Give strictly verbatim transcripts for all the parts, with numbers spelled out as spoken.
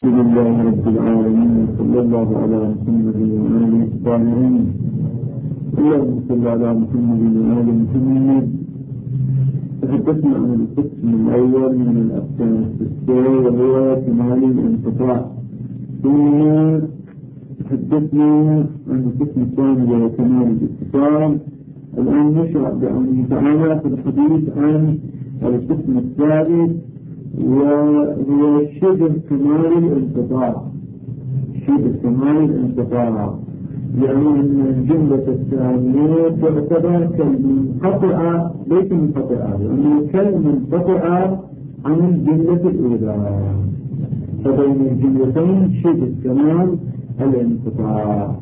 الحمد لله رب العالمين، صلى الله على محمد وآله الطاهرين. اللهم صل على محمد وآل محمد. تحدثنا عن القسم الأول من الأقسام الستة وهو كمال الانقطاع، ثم تحدثنا عن القسم الثاني وهو كمال الاتصال. الآن نشرع بأمره تعالى في الحديث عن القسم الثالث وهو شبه كمال الانقطاع. شبه كمال الانقطاع يعني أن الجملة الثانية تعتبر كالمنقطعة، ليس منقطعة، لأنه كالمنقطعة عن الجملة الأولى، فبين الجملتين شبه كمال الانقطاع.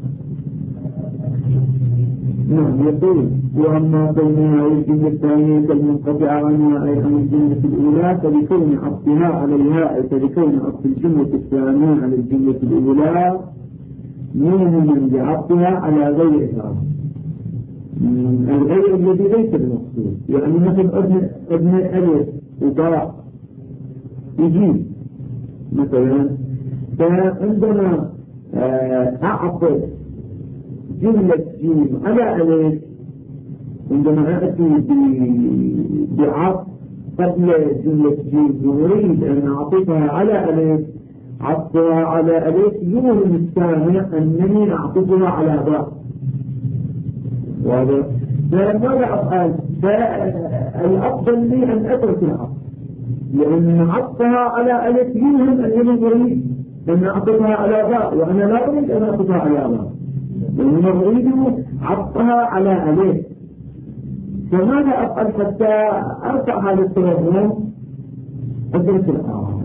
نعم، يقول وأما بينها الجملة الثانية كالمنقطعة عنها أي عن الجملة الأولى فلكون عطفها عليها، أي فلكون عطف الجملة الثانية على الجملة الأولى موهما بعطفها على غيرها، الغير الذي ليس المقصود. يعني مثل ابن ابن ألف وطاء يجيب مثلا، فعندما أعطف جملة جيم على ألف، عندما أأتي بعطف قبل جملة جيم يريد أن أعطفها على ألف، عطفها على ألف يوهم السامع أنني أعطفها على باء. واضح؟ فماذا أفعل؟ فالأفضل لي أن أترك العطف، لأن عطفها على ألف يوهم أنني أريد أن أعطفها على باء، وأنا لا أريد أن أعطفها على باء، وأنا أريد عطفها على ألف. فماذا أفعل حتى أرفع هذا التوهم؟ أدرك الآخر.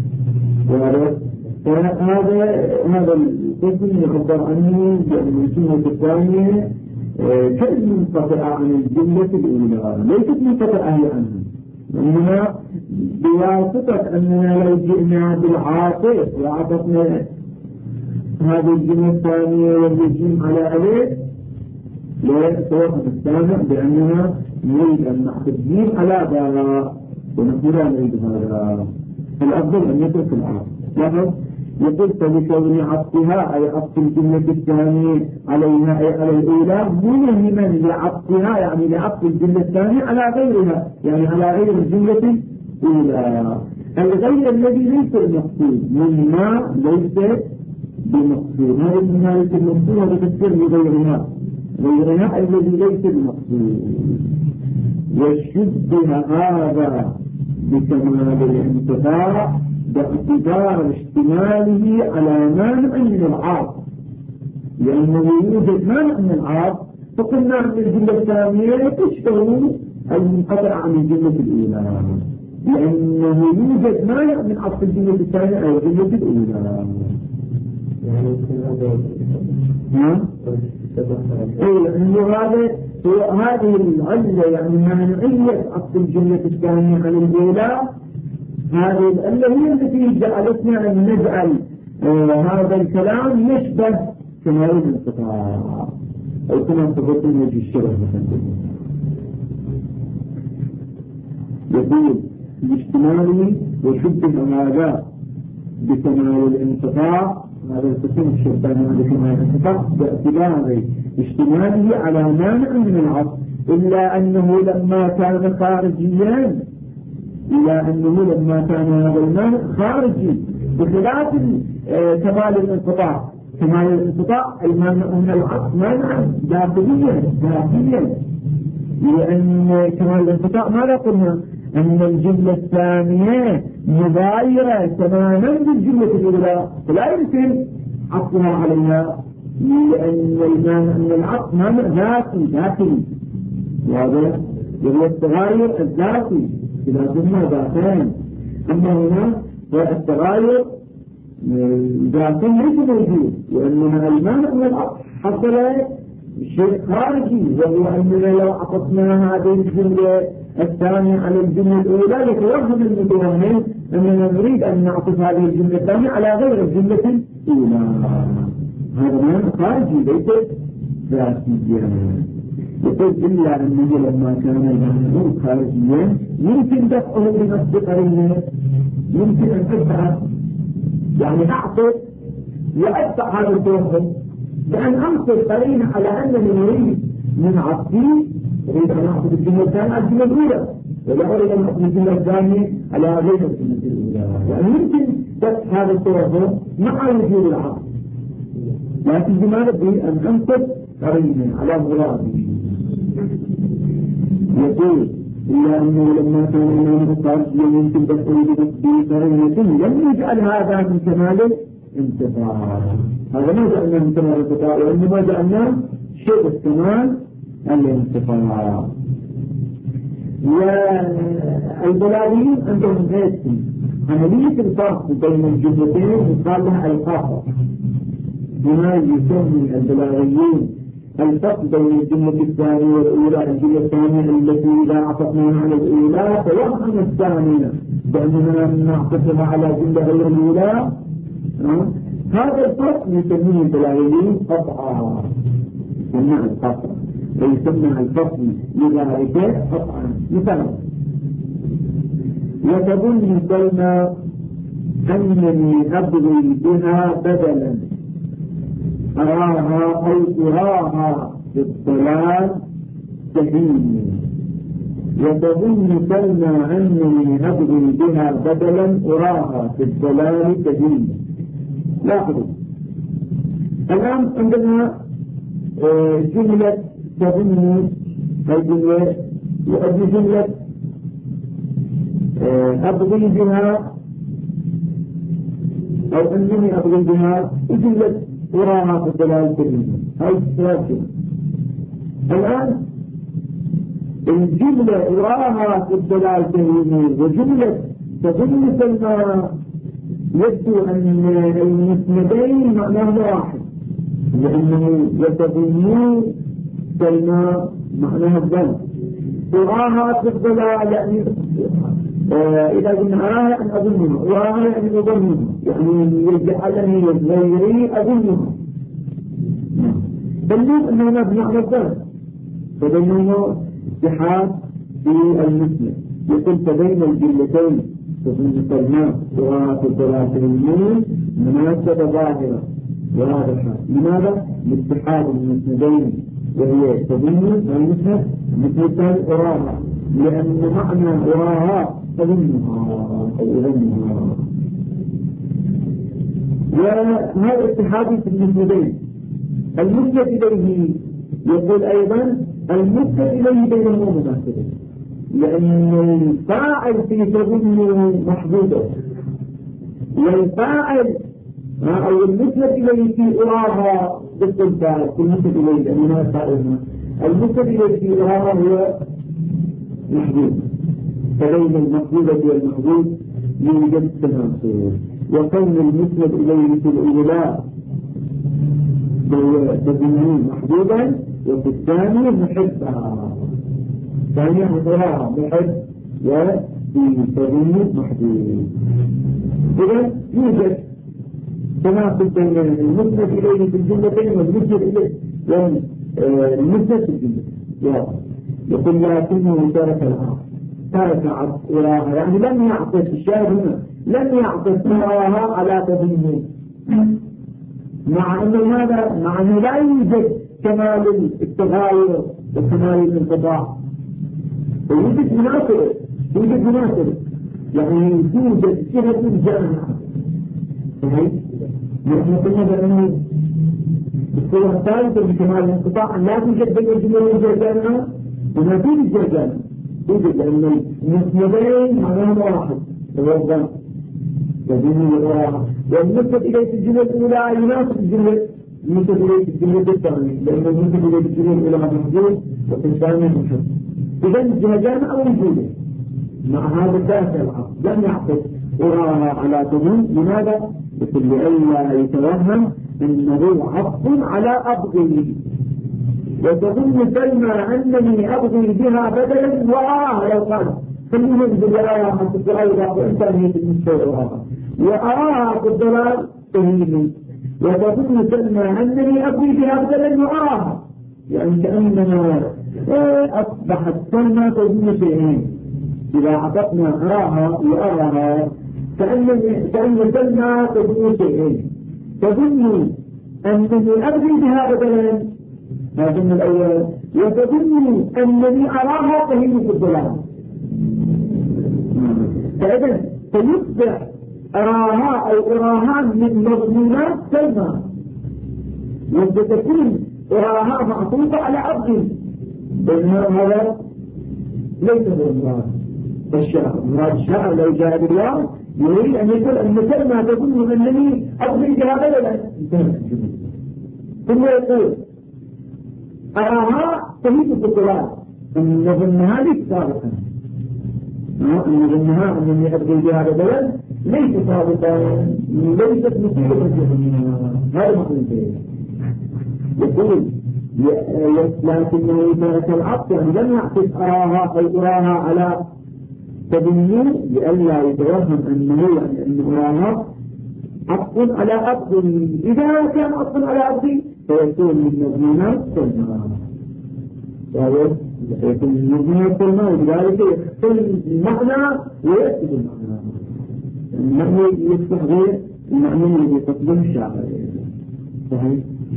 فهذا هذا القسم يعبر عنه بأن الجملة الثانية كالمنقطعة عن الجملة الأولى، ليست منقطعة عنها، لأننا بواسطة أننا لو جئنا بالعاطف وعطفنا هذه الجملة الثانية والجيم على ألف لا يتوهم السامع بأننا نريد أن نعطف جيم على باء، ونحن لا نريد هذا. الأفضل أن يترك العاطف. لاحظ يقول فلكون عطفها أي عطف الجملة الثانية عليها أي على الأولى موهما لعطفها، يعني لعطف الجملة الثانية على غيرها، يعني على غير الجملة الأولى، الغير الذي ليس المقصود مما ليس بمقصود. هذا مما ليس المقصود هذا تفسير لغيرها، غيرها الذي ليس المقصود. والشبه هذا بكمال الانقطاع باعتبار اشتماله على مانع من العاطف، لأنه يوجد مانع من العاطف، فقلنا أن الجملة الثانية تشبه المنقطع عن الجملة الأولى، لأنه يوجد مانع من عطف الجملة الثانية أو الجملة الأولى. ها؟ إيه، لأنه هذا هذه العلة، يعني مانعية عطف الجملة الثانية على الأولى، هذه العلة هي التي جعلتنا أن نجعل آه هذا الكلام يشبه كمال الانقطاع، أو كما تفضل وجه الشبه مثلا. يقول باجتماله وشبه هذا بكمال الانقطاع، هذا القسم الشيطاني هذا كمال الانقطاع باعتبار اشتماله على مانع من العطف، إلا أنه لما كان خارجيا إلا أنه لما كان هذا المانع خارجي، بخلاف كمال الانقطاع. كمال الانقطاع المانع من العطف مانع داخليا ذاتيا، لأن كمال الانقطاع ماذا قلنا؟ أن الجملة الثانية مغايرة تماما بالجملة الأولى، فلا يمكن عطفها عليها، لأن المانع من العطف مانع ذاتي داخلي، وهذا وهو التغاير الذاتي كلاهما ذاتان. أما هنا فالتغاير ذاتان ليس موجود، لأنها المانع من العطف حصل شيء خارجي، وهو أننا لو عطفنا هذه الجملة الثانية على الجملة الأولى لتوهم المتوهم أننا نريد أن نعطف هذه الجملة الثانية على غير الجملة الأولى. هذا مانع خارجي ليس ذاتيا. يقول إلا أنه لما كان المعنى خارجيا يمكن دفعه بنفس قرينه، يمكن أن تدفع يعني أعطف وأدفع هذا التوهم بأن أنصر قرينة على أنني أريد من عطفي أريد أن أعطف الجملة الثانية على الجملة الأولى ولا أريد أن أعطف الجملة الثانية على غير الجملة الأولى. يعني يمكن دفع هذا التوهم مع وجود العطف، لكن بما نبي أن أنصر قرينة على مرادي. يقول إلا أنه لما كان الإمام القاضي يمكن دفعه بنفسه قرينة لم يجعل هذا من كمال الانتفاع. هذا ما جعلنا من كمال الانتفاع وإنما جعلنا شيء الكمال الانتفاع. والبلاغيين عندهم هاتف عملية الفرق بين الجملتين يقال لها الفاقة. بما يسمي البلاغيين الفرق بين الجملة الثانية والأولى الجملة الثانية التي إذا عطفناها على الأولى فيضعن الثانية بأننا نعطفها على جملة غير الأولى. هذا الفرق يسميه البلاغيين قطعا، يسمى القطع ويسمى الفرق لذلك قطعا. مثلا وتظن سلمى أنني أبغي بها بدلا أراها أو أراها في الضلال سهيل. وتظن سلمى أنني أبغي بها بدلا أراها في الضلال سهيل. لاحظوا الآن عندنا جملة تظن الجملة وأبي جملة أبغي بها أو أنني أبغي بها وجملة أراها في الضلال سهيل. هاي الثلاثة. الآن الجملة أراها في الضلال سهيل وجملة تظن سلمى يبدو أن المسندين معناه واحد، لأنه يتظنون سلمى معناها الظن، أراها في الضلال يعني آه إذا قلنا أراها يعني أظنها، أراها يعني أظنها، يعني يجعلني غيري أظنها. بلوغ أنه مبنى على الظن، فبينه اتحاد في المسند. يقول فبين الجملتين تظن سلمى أراها في الضلال سهيل مناسبة ظاهرة واضحة. لماذا؟ لاتحاد المسندين وهي تظن المسند مثل الثاني أراها، لأن معنى أراها تظنها أو أظنها. وهذا اتحاد في المسندين. المسند إليه يقول أيضا المسند إليه بينهما مناسبة، لأن الفاعل في تظن محدودة والفاعل أو المسند إليه في أراها ضد الفاعل في المسند إليه لأنها فاعلها. المسند إليه في أراها هو محدود، فبين المحدودة والمحدود يوجد تناسب. وكون المسند إليه في الأولى تظنين محدودا وفي الثاني محبها، ثانية أراها محب وفي تظن محدود. إذا يوجد تناسب بين المسند إليه في الجملتين والمسند إليه والمسند في الجملة. يقول لكنه ترك العطف، ترك عطف أراها يعني لم يعطف الشاهد هنا لم يعطف أراها على تظنه، مع أنه ماذا؟ مع أنه لا يوجد كمال التغاير وكمال الانقطاع، يوجد مناسبة يوجد مناسبة يعني يوجد صفة الجامعة. صحيح؟ نحن قلنا بأنه الصورة الثالثة بكمال الانقطاع لا توجد بين الجملة والجرجانة وما فيه الجرجانة توجد، لأن المسندين معناهم واحد هو الظن تظن وراها، والمسند إليه في الجملة الأولى يناسب الجملة المسند إليه في الجملة الثانية، لأن المسند إليه في الجملة الأولى محدود وفي الثانية محدود. إذا الجرجانة موجودة مع هذا الثالث العقل لم يعطف أراها على تظن. لماذا؟ مثل لئلا يتوهم أنه عطف على أبغي. وتظن سلمى أنني أبغي بها بدلا وأراها لو قال خلينا بالآية حتى الآية وإنت أنهيت المستوى أراها وأراها في الضلال سهيل. وتظن سلمى أنني أبغي بها بدلا وأراها، يعني كأننا أصبحت سلمى تظن شيئين. إذا عطفنا أراها وأراها كأن سلمى تظن شيئين، تظن أنني أبغي بها بدلا، هذا من الأول، وتظن أنني أراها تهيم في الظلام. فإذا سيصبح أراها أو أراها من مضمونات سلمى، وستكون أراها معطوفة على أبغي، بينما هذا ليس هو المراد الشاعر. مراد الشاعر لو جاء بالله يريد أن يقول أن سلمى تظن أنني أبغي بها بدلا، ثم يقول أراها تهيب في الظلام، أن نظنها ليس صادقا، أن نظنها أنني أبغي بها بدلا ليس صادقا، ليست مصيبة جهنم. هذا معنى يقول لكنه ترك العطف، يعني لم يعطف أراها أو أراها على تظنه لئلا يتوهم أنه يعني أن أراها عطف على عطف. إذا كان عطف على عطف فيكون من مضمونات سلمى، وهو يكون من مضمونات سلمى، ولذلك يختل المعنى ويكتب المعنى، المعنى يصبح غير المعنى الذي يقدم الشاعر. صحيح؟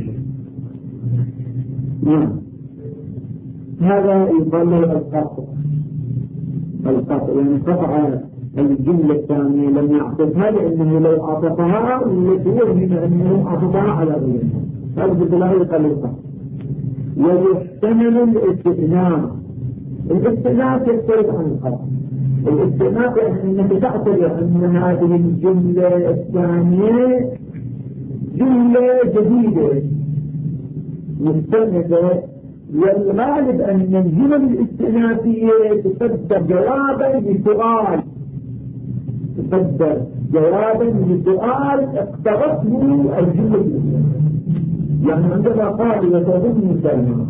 نعم. هذا يقال له القطع، القطع يعني قطع الجملة الثانية لم يعطفها، لأنه لو عطفها لتوهم أنه عطفها على غيرها، هذا بالله يقال القطع. ويحتمل الاستئناف. الاستئناف يختلف عن القطع. الاستئناف يعني أنك تعتبر أن هذه الجملة الثانية جملة جديدة مستندة، والغالب أن الجمل الاستئنافية تصدر جوابا لسؤال، تصدر جوابا لسؤال اقترته الجملة الاستئنافية. يعني عندما قال وتظن سلمى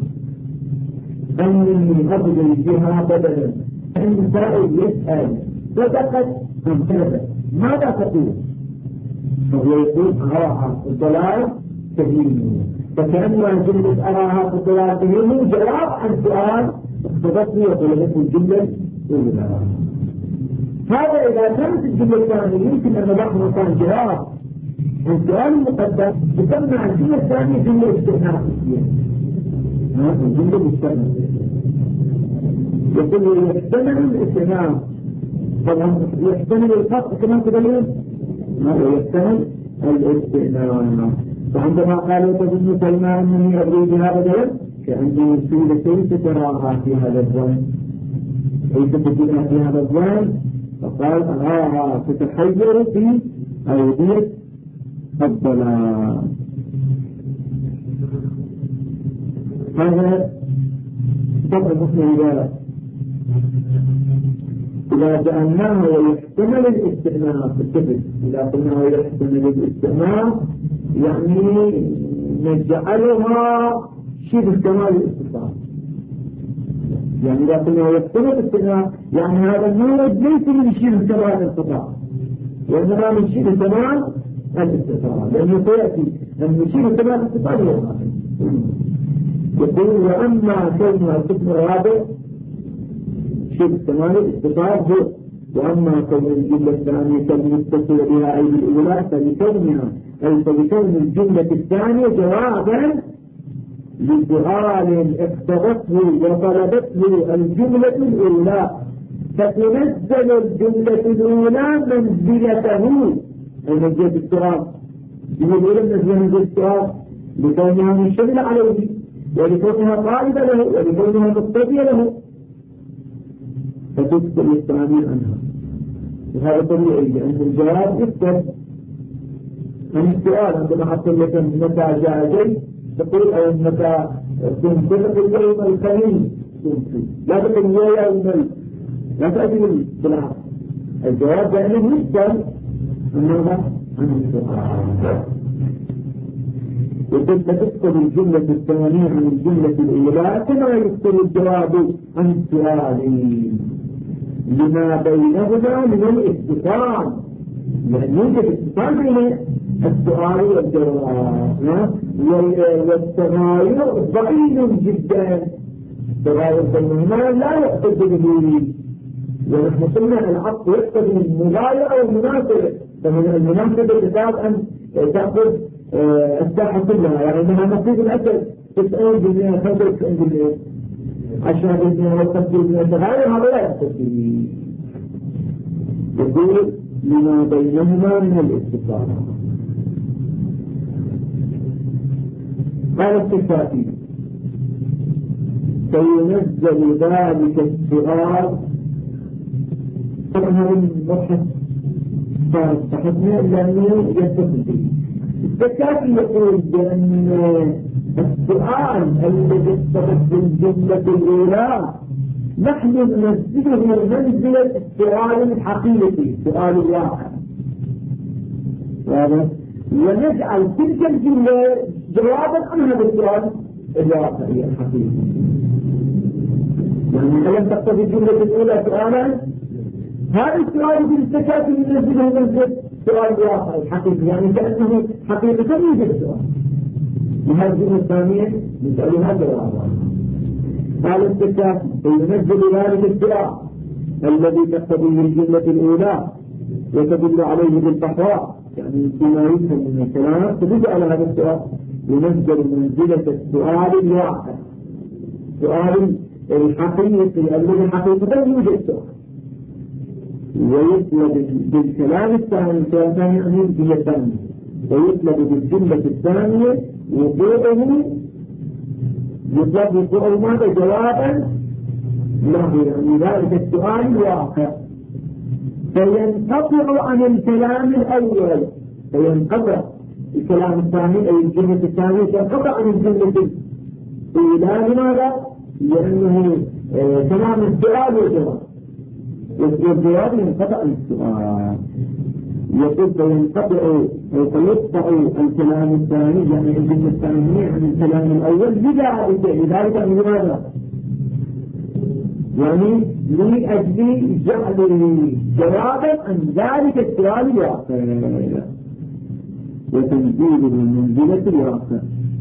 أنني أبغي بها بدلا، أن سائل يسأل صدقت أم كذبت، ماذا تقول؟ فهو يقول أراها الضلال تهينه، فكأنها جملة أراها في الضلال تهينه جواب عن سؤال اقتضتني وطلبته الجملة الأولى. هذا إذا كانت الجملة الثانية يمكن أن نضعها كان جواب عن سؤال مقدم، تسمى الجملة الثانية جملة استئنافية. هذه الجملة استئنافية. يقول يحتمل الاستئناف، طبعا يحتمل القطع كمان تقولون ماذا يحتمل الاستئناف. فعندما قالوا تظن سلمى أنني أبغي بها بدلا، كأنه سئل كيف تراها في هذا الظن، كيف تجدها في هذا الظن؟ فقال أراها تتحير في أودية الضلال. هذا طبعا نحن إذا إذا جعلناه ويحتمل الاستئناف الكذب، إذا قلنا ويحتمل الاستئناف يعني نجعلها شبه كمال الاستفهام. يعني إذا قلنا ويحتمل الاستئناف يعني هذا المورد ليس من شبه كمال الاستفهام، وإنما من شبه كمال الاستفهام، لأنه سيأتي أن شبه كمال الاستفهام هو الآخر. يقول وأما كلمة القسم الرابع شبه كمال الاستفهام هو، وأما كون الجملة الثانية كالمتصل بها أي بالأولى فلكونها أي فلكون الجملة الثانية جوابا لسؤال اقتضته وطلبته الجملة الأولى، فتنزل الجملة الأولى منزلته أي منزلة السؤال. الجملة الأولى منزلة منزلة السؤال لكونها منشغلة عليه، ولكونها قائدة له، ولكونها مقتضية له، فتسكت الثانية عنها. وهذا طبيعي لأن الجواب يكتب عن السؤال. عندما أقول لك متى جاء جاي تقول أو متى كنت اليوم الخميس كنت، لا تقول يا يوم لا تأتي بالعكس. الجواب دائما يكتب ماذا عن السؤال. وكنت تكتب الجملة الثانية عن الجملة الأولى كما يكتب الجواب عن السؤال، لما بينهما من الاتصال، يعني يوجد اتصال بين السؤال والجواب، والتغاير ضئيل جدا، التغاير بينهما لا يقصد به ونحن قلنا العطف يقتضي المغايرة والمناسبة، فمن المناسبة تكاد أن تأخذ الساحة كلها، يعني أنها نصيب الأكل تسعين بالمئة خمسة وتسعين بالمئة عشرة بالمئة وخمسين بالمئة تغير، هذا لا يقتضي. يقول لما بينهما من الاتصال. قال الصفاتي فينزل ذلك السؤال. طبعا هذا المبحث صار بحثنا لأنه يتصل به. الزكاة يقول بأن السؤال الذي اتفق بالجملة الأولى نحن ننزله منزلة السؤال الحقيقي، سؤال الواقع، ونجعل تلك الجملة جوابا عن هذا السؤال الواقعي الحقيقي. يعني ألم تقتضي الجملة الأولى سؤالا؟ هذا السؤال في الزكاة ينزله منزلة سؤال الواقع الحقيقي، يعني كأنه حقيقة يوجد سؤال. وهذه الجملة الثانية نسألها جوابا. قال الزكاة فينزل ذلك السؤال الذي تقتضيه الجملة الأولى وتدل عليه بالتقوى، يعني بما يفهم من الكلام تدل على هذا السؤال، ينزل منزلة السؤال الواقع، سؤال الحقيقي الذي حقيقة يوجد سؤال، ويطلب بالكلام الثاني كلام يعني هي الثانية، ويطلب بالجملة الثانية وقوعه، يطلب وقوعه ماذا؟ جوابا له، يعني ذلك السؤال الواقع، فينقطع عن الكلام الأول، فينقطع الكلام الثاني أي الجملة الثانية تنقطع عن الجملة الأولى. لماذا؟ لأنه تمام السؤال والجواب، والجواب ينقطع عن السؤال. يقول فينقطع ويقطع الكلام الثاني يعني الجملة الثانية عن الكلام الأول لذلك لذلك لماذا؟ يعني لأجل جعل جوابا عن ذلك السؤال الواقع وتنزيله من منزلة الواقع.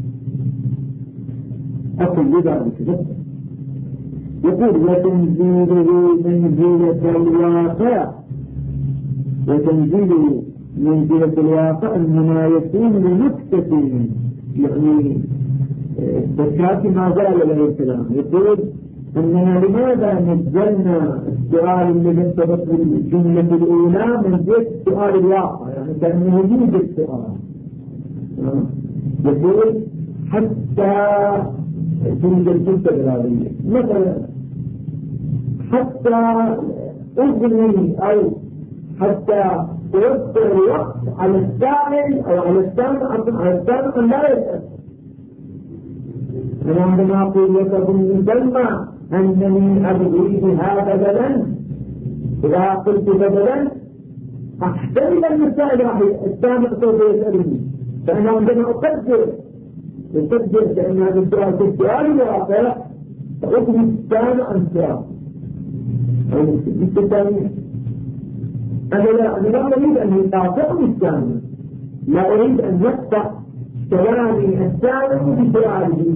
أقول لذلك يقول وتنزيله منزلة الواقع، وتنزيله منزلة الواقع إنما يكون لنكتة، يعني الزكاة ما زال له الكلام. يقول أننا لماذا نزلنا السؤال الذي ارتبط بالجملة الأولى منزلة السؤال الواقع، يعني كأنه يوجد السؤال. يقول حتى توجد الجملة الغالية، مثلا حتى أغني أو حتى توفر الوقت على السائل أو على السامع على السامع لا يسأل. أنا عندما أقول لكم من كلمة أنني أبغي بهذا بدلا، إذا قلت بدلا أحتمل أن السائل راح السامع سوف يسألني، فأنا عندما أقدر أقدر بأن هذا السؤال في السؤال الواقع فأخذ السامع عن السؤال أو الثانية. أنا لا أنا لا أريد أن يقاطعني السامع، لا أريد أن يقطع كلامي السامع بسؤاله،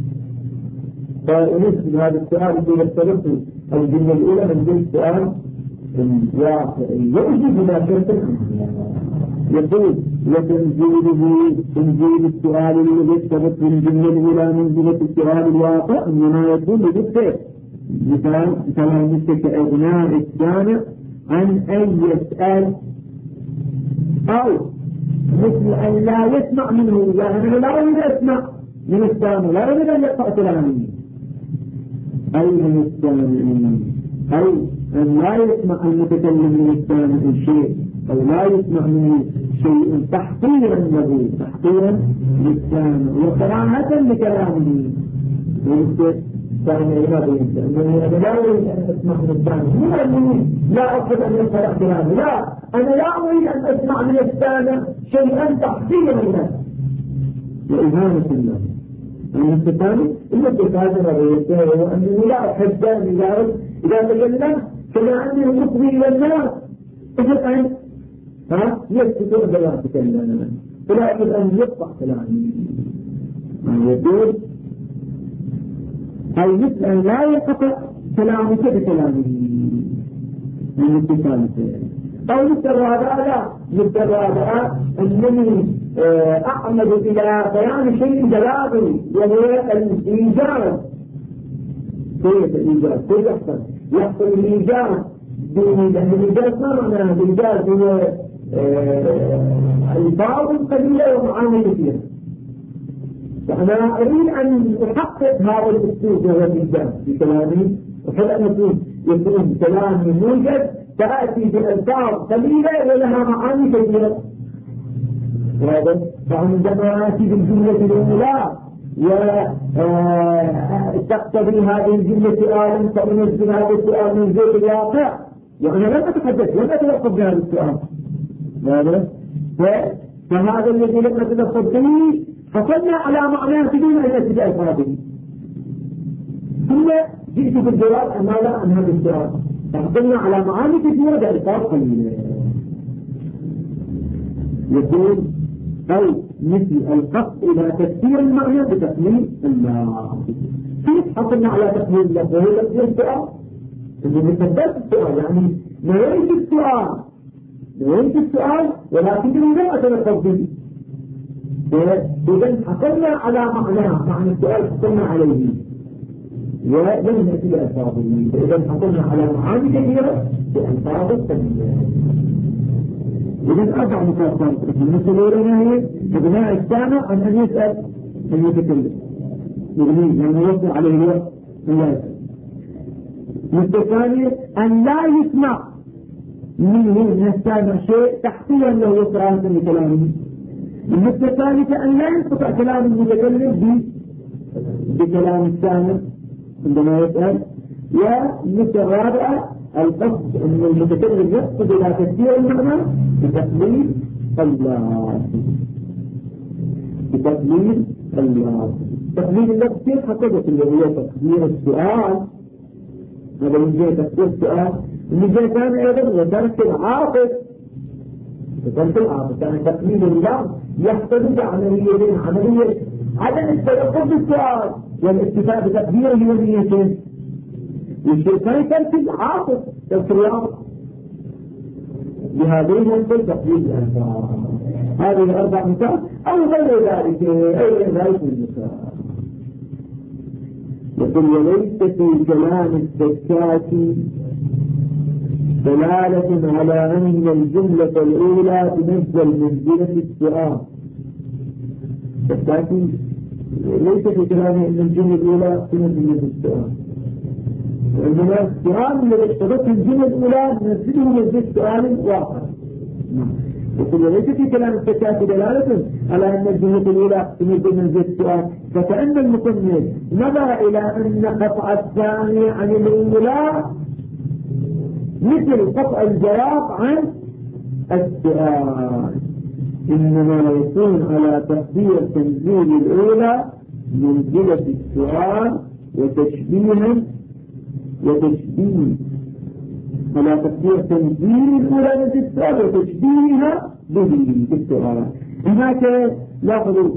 فنسبة هذا السؤال الذي يختلف الجملة الأولى من ذلك السؤال الواقعي يؤجي بما شرط. يقول وتنزيله تنزيل السؤال الذي يختلف من الجملة الأولى منزلة السؤال الواقع إنما يكون بذكر مثال كما مثل كإغناء السامع عن أن يسأل، أو مثل أن لا يسمع منه، يعني لا أريد أسمع من السامع، لا أريد أن يقطع كلامي، أي من السامعين، أي أن لا يسمع المتكلم من السامع شيء أو لا يسمع منه شيء تحقيرا له، تحقيرا للسامع وكراهة لكلامه. كان ينبغي أنني أنا لا أريد أن أسمع من السامع، مو أنني لا أحب أن يقرأ كلامي، لا أنا لا أريد أن أسمع من السامع شيئا تحقيرا له وإهانة له. أنا الثاني إلا الثالث رأيته هو أنني لا أحب أن إذا تكلم كما أنه مصري إلى الناس فجأة ها يستطيع بلا تكلم، فلا يجب أن يقطع كلامي. يقول أي مثل أن لا يقطع كلامك بكلامه، النكتة الثالثة أو النكتة الرابعة لا النكتة الرابعة أنني أعمد إلى بيان شيء جلابي وهو الإيجاز. كيف الإيجاز؟ كيف يحصل؟ يحصل الإيجاز بالإيجاز ما معناه الإيجاز هو البعض قليلة ومعاني كثيرة. فأنا أريد أن أحقق هذا الأسلوب وهو الإيجاز في كلامي وحل أن يكون يكون كلامي موجز تأتي بألفاظ قليلة ولها معاني كثيرة. وهذا فعندما أتي بالجملة الأولى وتقتضي هذه الجملة سؤالا فأنزل هذا السؤال من ذات الواقع وأنا لم أتحدث لم أتلقب بهذا السؤال. فهذا الذي لم أتلقب به حصلنا على معناه بدون أن نتبع الفاضل ثم جئت بالجواب أمالا عن هذا السؤال فحصلنا على معاني كثيرة بألفاظ قليلة. يقول أو مثل القصد إلى تفسير المعنى بتقليل اللفظ. كيف حصلنا على تقليل اللفظ؟ وهو تفسير السؤال اللي مثبت السؤال يعني نويت السؤال نويت السؤال ولكنني لم أتلقب به. إذن حصلنا على معناه معنى السؤال حصلنا عليه ولم نأتي بألفاظه. إذن حصلنا على معاني كثيرة بألفاظ قليلة. إذن أربع نقاط المثل الأولى هي إغناء السامع عن أن يسأل أن يتكلم يغنيه يعني يوصل عليه الوقت أن لا يسأل. المثل الثاني أن لا يسمع منه من السامع شيء تحقيا له يقرأ لكلامه. المثل الثالثة أن لا ينقطع كلام المتكلم بكلام السامع عندما يسأل. والمثل الرابعة القصد أن المتكلم يقصد إلى تفسير المعنى بتقليل اللفظ بتقليل اللفظ. تقليل اللفظ كيف حصلت اللي هو تقدير السؤال. هذا من جهة تقدير السؤال. من جهة ثانية أيضا وكانت العاطف وكانت العاطف كان تقليل اللفظ يحتوي عمليتين عملية عدم التلقي بالسؤال والاكتفاء بتقديره ونيته. والشيء الثاني كانت العاطف الرياض بهذين ينقل تقليل الألفاظ. هذه الأربع نقاط أو غير ذلك أو غير ذلك من النقاط. يقول وليس في كلام الزكاة دلالة على أن الجملة الأولى تنزل منزلة السؤال. الزكاة ليس في كلامه أن الجملة الأولى تنزل منزلة السؤال وإنما السؤال الذي اقتضته الجملة الأولى ننزله منزلة السؤال واقع. يقول ليس في كلام الزكاة دلالة على أن الجملة الأولى تنزل منزلة السؤال فكأن المصنف نظر إلى أن قطع الثاني عن الأولى مثل قطع الجواب عن السؤال إنما يكون على تقدير تنزيل الأولى منزلة السؤال وتشبيها وتشبيه على تقدير تنزيل الأولى منزلة السؤال وتشبيهها به بالسؤال. هناك لاحظوا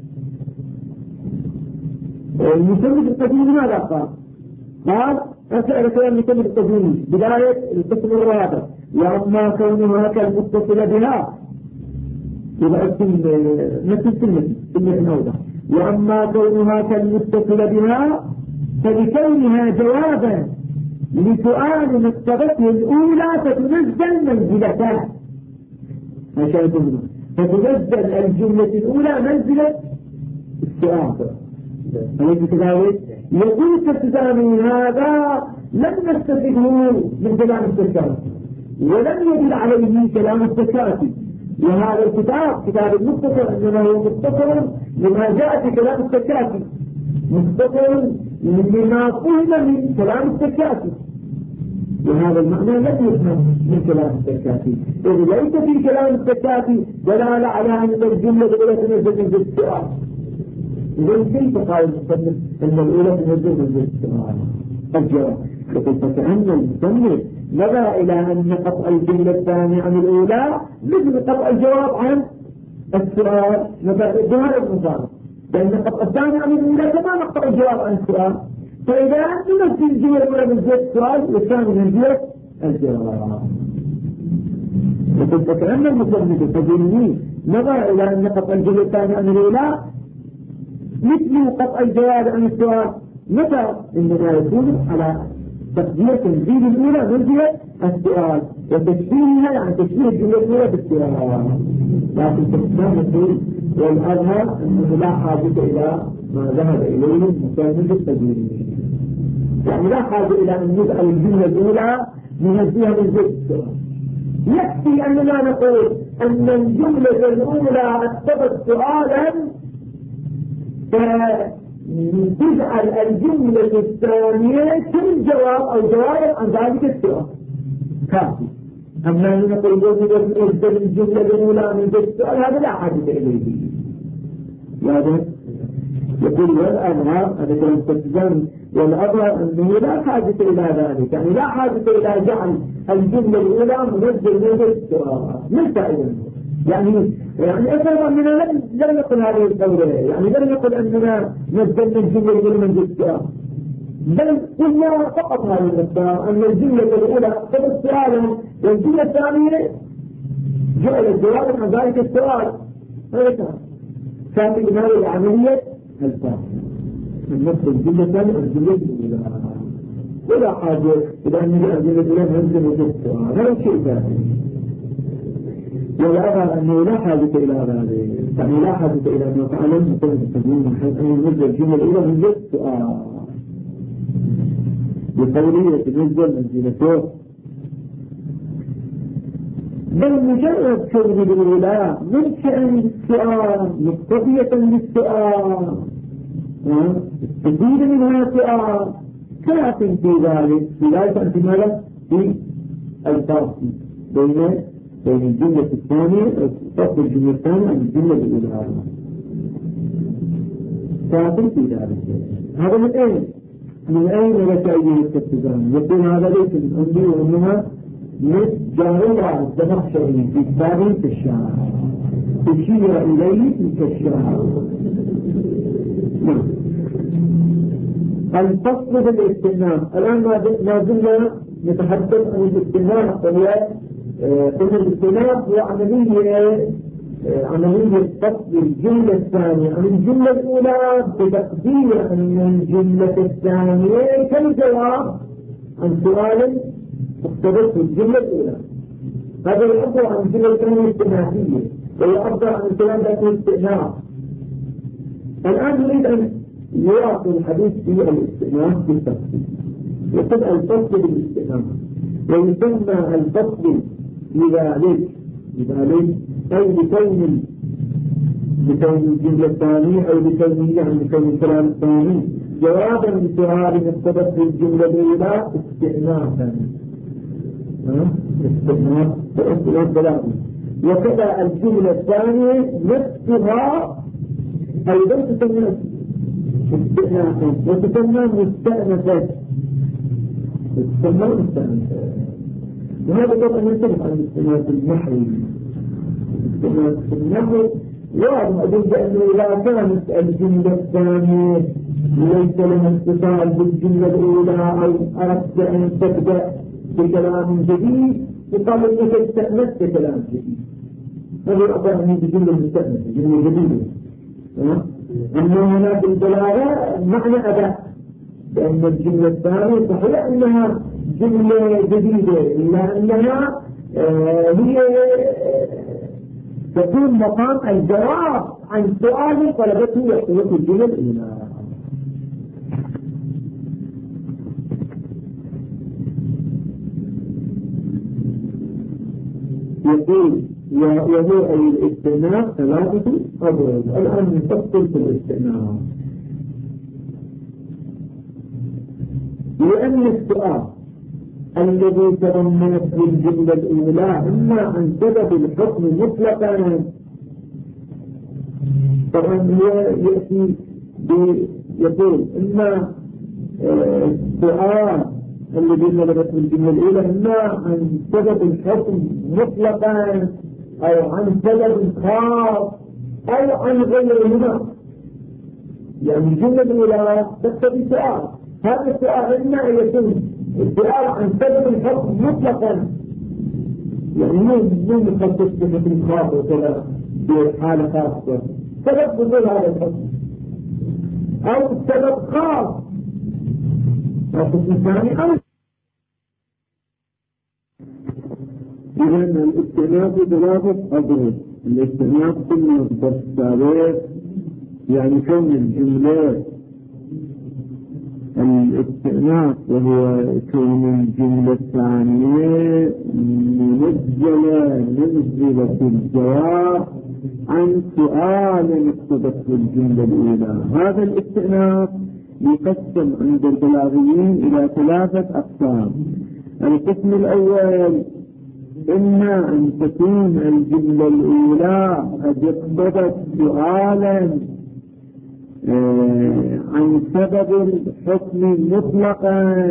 المسلم القديم ماذا قال؟ قال أسأل كلام المسلم القديم بداية القسم الرابع وأما كونها كالمتصلة بها يبقى نفس السنة سنة نوضة وأما كونها كالمتصلة بها فبكونها جوابا لسؤال اقتضته الأولى فتنزل منزلتها عشان فتنزل الجملة الأولى منزلة السؤال. أليس كذلك؟ يقول كالتزامي هذا لم نستفده من كلام الزكاة ولم يدل عليه كلام الزكاة. وهذا الكتاب كتاب المختصر إنما هو مختصر لما جاء في كلام الزكاة مختصر لما فهم من كلام الزكاة وهذا المعنى لم يفهم من كلام الزكاة. إذ ليس في كلام الزكاة دلالة على أن الجملة الأولى تنزل من السؤال. إذن كيف قال المصنف أن الأولى تنزل من السؤال؟ الجواب يقول فكأن المصنف نظر إلى أن قطع الجملة الثانية عن الأولى مثل قطع الجواب عن السؤال بهذا المصارف لأن قطع الثانية عن الأولى كما نقطع الجواب عن السؤال. فإذا ننزل الجملة الأولى من زيت السؤال والثاني من زيت الجواب. وقلت كأن المصنف القديمي نظر إلى أن قطع الجزء الثاني عن الأولى مثل قطع الجواب عن السؤال، متى إنما يكون على تقدير تنزيل الأولى منزلة السؤال وتشبيهها، يعني تشبيه الجملة الأولى بالسؤال. لكن تقدير نقول والأظهر أنه لا حاجة إلى ما ذهب إليه المصنف القديمي، يعني لا حاجة إلى أن نجعل الجملة الأولى ننزلها من جزء السؤال. يكفي أننا نقول أن الجملة الأولى اقتضت سؤالا فتجعل الجملة الثانية كل جواب أو جواب عن ذلك السؤال كافي. أما أن نقول ننزل الجملة الأولى من جزء السؤال هذا لا حاجة إليه. هذا يقول والأظهر هذا كلام تتزن، والأظهر أنه لا حاجة إلى ذلك، يعني لا حاجة إلى جعل الجملة الأولى منزل من السؤال من سائل. يعني يعني أفضل أننا لم لم نقل هذه القولة، يعني لم نقل أننا نزلنا الجملة الأولى من السؤال، بل قلنا فقط هذه المقدار أن الجملة الأولى اقتضت سؤالا والجملة الثانية جعل الجواب عن ذلك السؤال. هذا كان في هذه العملية الفاظ النص الجملة الثانية والجملة الأولى ولا حاجة إلى أن نجعل الجملة الأولى منزل من السؤال، هذا شيء ثاني. ولا أنه لا حاجة إلى ذلك، يعني لا حاجة إلى أن يتعلم مثلا التدوين من حيث أن ينزل الجملة الأولى من جزء سؤال بقوله يتنزل منزلته، بل مجرد كون بالأولى منشأ للسؤال مقتضية للسؤال تزيد منها سؤال كاف في ذلك. في ذلك أنت ماذا في الفرق بين بين الجملة الثانية فصل الجملة الثانية عن الجملة الأولى كاف في ذلك. هذا من أين؟ من أين لك أيه التفزان؟ يقول هذا ليس من أمي وأنها من جاهلة الزمخشري في كتابه في الشعر تشير إليه في كالشعر. الفصل بالاستئناف. الآن ما زلنا نتحدث عن الاستئناف، وهي قلنا الاستئناف هو عملية عملية فصل الجملة الثانية عن الجملة الأولى بتقدير أن الجملة الثانية كالجواب عن سؤال اقتضته الجملة الأولى. هذا يعبر عن الجملة الثانية الاستئنافية ويعبر عن الكلام ذاته الاستئناف. الآن نريد أن يواصل الحديث في الاستئناف بالتفصيل. يقول الفصل بالاستئناف ويسمى الفصل لذلك لذلك أي لكون لكون الجملة الثانية أو لكونه يعني لكون الكلام الثاني جوابا لسؤال اقتضته الجملة الأولى استئنافا استئناف استئناف بلاغي. وكذا الجملة الثانية نفسها أيضا تسمى استئنافا وتسمى مستأنفة تسمى مستأنفة. وهذا طبعا يختلف عن الاستئناف النحوي. الاستئناف النحوي واضح أقول بأنه إذا كانت الجملة الثانية ليس لها اتصال بالجملة الأولى أو أردت أن تبدأ بكلام جديد يقال أنك استأنفت كلام جديد. هذا يعبر عنه بجملة مستأنفة جملة جديدة. أما هنا في البلاغة معنى أداء، لأن الجملة الثانية صحيح أنها جملة جديدة إلا أنها آه هي تكون مقام الجواب عن سؤال طلبته يحتوي الجملة الأولى. يقول وهو أي الاستئناف ثلاثة أبواب. الآن نفصل في الاستئناف. لأن السؤال الذي تضمنت الجملة الأولى إما عن سبب الحكم مطلقا، طبعا هو يأتي يقول إما السؤال الذي تضمنت الجملة الأولى إما عن سبب الحكم مطلقا أو عن سبب خاص أو عن غيرهما. يعني الجملة الأولى تقتضي سؤال، هذا السؤال إما أن يكون السؤال عن سبب الحكم مطلقا، يعني مو مو مخصص بحكم خاص وكذا بحالة خاصة، سبب نزول هذا الحكم أو سبب خاص الحكم الثاني أو. إذن الاستئناف ثلاثة أضرب. الاستئناف كله بالدرس السابق يعني كون الجملة الاستئناف وهو كون الجملة الثانية منزلة منزلة الجواب عن سؤال اقتضته الجملة الأولى. هذا الاستئناف يقسم عند البلاغيين إلى ثلاثة أقسام. القسم الأول إما أن تكون الجملة الأولى قد اقتضت سؤالا عن سبب الحكم مطلقا،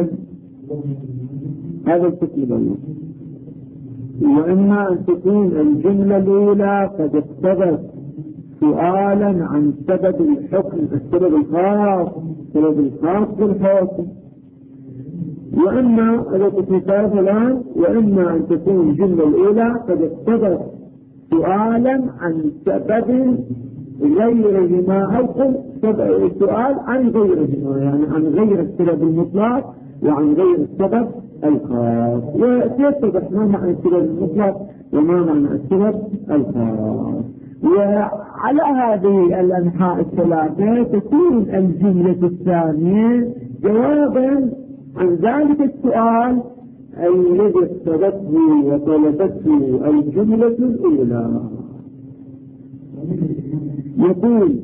هذا القسم الأول. وإما أن تكون الجملة الأولى قد اقتضت سؤالا عن سبب الحكم السبب الخاص السبب الخاص بالحكم. وإما هذا القسم الثالث الآن، وإما أن تكون الجملة الأولى قد اقتضت سؤالا عن سبب غيرهما أو سؤال عن غيرهما، يعني عن غير السبب المطلق وعن غير السبب الخاص. وسيتضح ما معنى السبب المطلق وما معنى السبب الخاص. وعلى هذه الأنحاء الثلاثة تكون الجملة الثانية جوابا عن ذلك السؤال الذي اقتضته وطلبته الجملة الأولى. يقول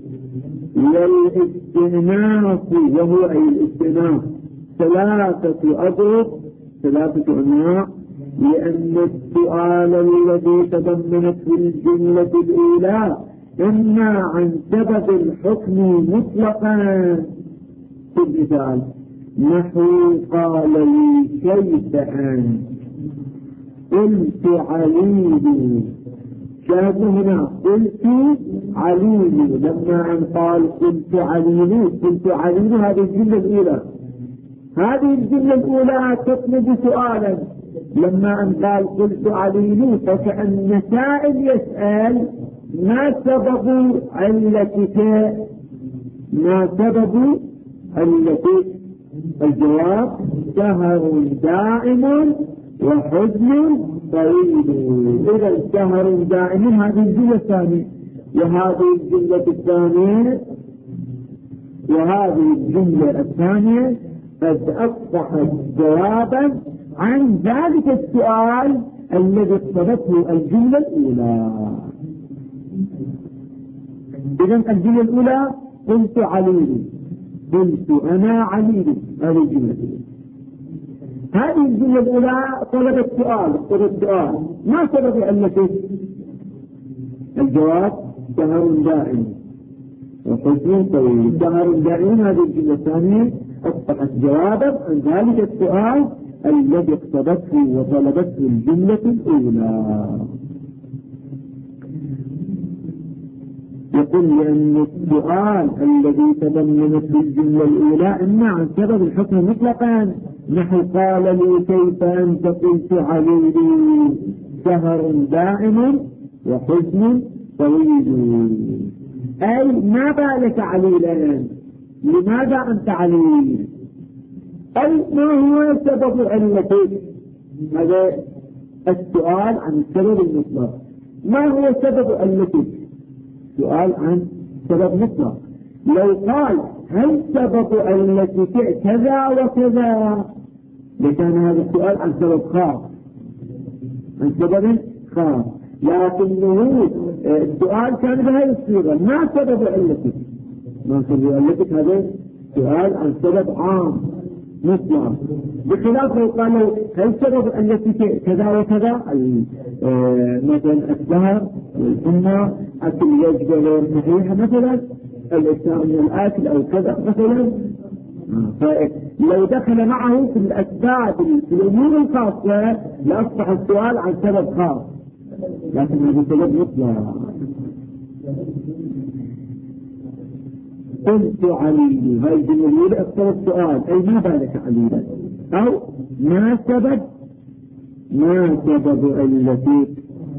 والاستئناف وهو أي الاستئناف ثلاثة أضرب ثلاثة أنواع، لأن السؤال الذي تضمنته الجملة الأولى إما عن سبب الحكم مطلقا. في المثال نحو قال لي كيف أنت قلت عليم. شاهدوا هنا قلت عليم، لما أن قال قلت عليم قلت عليم هذه الجملة الأولى. هذه الجملة الأولى تطلب سؤالا، لما أن قال قلت عليم فكأن سائل يسأل ما سبب علتك ما سبب علتك. الجواب سهر دائم وحزن طويل. إذا سهر دائم هذه الجملة الثانية، وهذه الجملة الثانية وهذه الجملة الثانية قد أصبحت جوابا عن ذلك السؤال الذي اقتضته الجملة الأولى. إذا الجملة الأولى قلت عليم قلت أنا عليم، هذه الجملة الأولى. هذه الجملة الأولى طلبت سؤال طلبت سؤال ما سبب علته؟ الجواب سهر دائم وحزن طويل. سهر دائم هذه الجملة الثانية أصبحت جوابا عن ذلك السؤال الذي اقتضته وطلبته الجملة الأولى. يقول لأن السؤال الذي تضمنته الجملة الأولى إما عن سبب الحكم مطلقا، نحو قال لي كيف أنت قلت عليل سهر دائم وحزن طويل. أي ما بالك عليلا، لماذا أنت عليل؟ أي ما هو سبب علتك؟ هذا السؤال عن السبب المطلق. ما هو سبب علتك؟ سؤال عن سبب مطلق. لو قال هل سبب علتك كذا وكذا لكان هذا السؤال عن سبب خاص عن سبب خاص، لكنه السؤال كان بهذه الصيغة ما سبب علتك ما سبب علتك هذا سؤال عن سبب عام مطلق. بخلاف لو قالوا هل سبب علتك كذا وكذا، مثلا السهر والحمى أكل وجبة غير صحيحة مثلا، الإكثار من الأكل أو كذا مثلا. فلو دخل معه في الأسباب في الأمور الخاصة لأصبح السؤال عن سبب خاص، لكن هذا سبب مطلق. قلت عليل هاي الجملة الأولى أكثر السؤال أي ما بالك عليلا. أو ما سبب ما سبب علتك.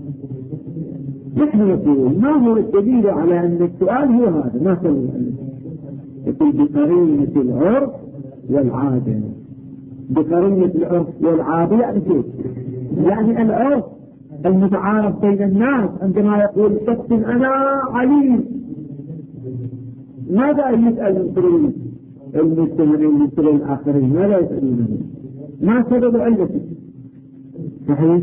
نحن نقول ما هو الدليل على أن السؤال هو هذا ما سبب علتك؟ يقول بقرينة العرف والعادة. بقرينة العرف والعادة يعني كيف؟ يعني العرف المتعارف بين الناس عندما يقول شخص أنا عليم ماذا يسأل المسلمين المستمعين مثل الآخرين؟ ماذا يسألونه؟ ما سبب علته؟ صحيح؟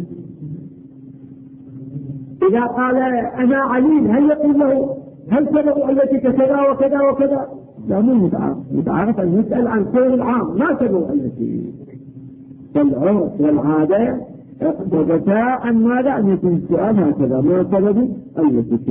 إذا قال أنا عليم هل يقول له هل سبب علتك كذا وكذا وكذا؟ لا مو متعارف. متعارف أن يسأل عن خير العام ما سبب علتك. فالعرف والعادة اقتضتا أن ماذا أن يكون السؤال هكذا ما سبب علتك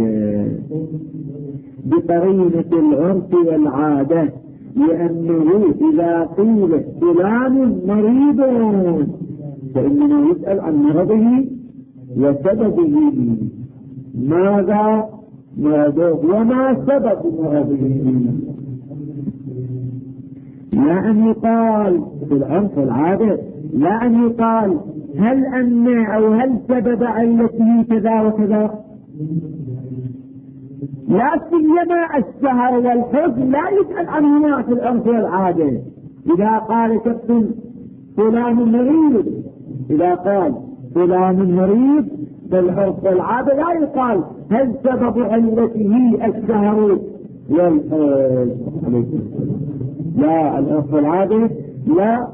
بقرينة العرف والعادة، لأنه إذا قيل فلان مريض فإنه يسأل عن مرضه وسببه ماذا مرضه وما سبب مرضه، لا أن يقال في العرف والعادة لا أن يقال هل أن أو هل سبب علته كذا وكذا. لا سيما السهر والحزن لا يسأل عنهما في العرف والعادة. إذا قال شخص فلان مريض إذا قال فلان مريض بالعرف والعادة لا يقال هل سبب علته السهر والحزن. لا العرف والعادة لا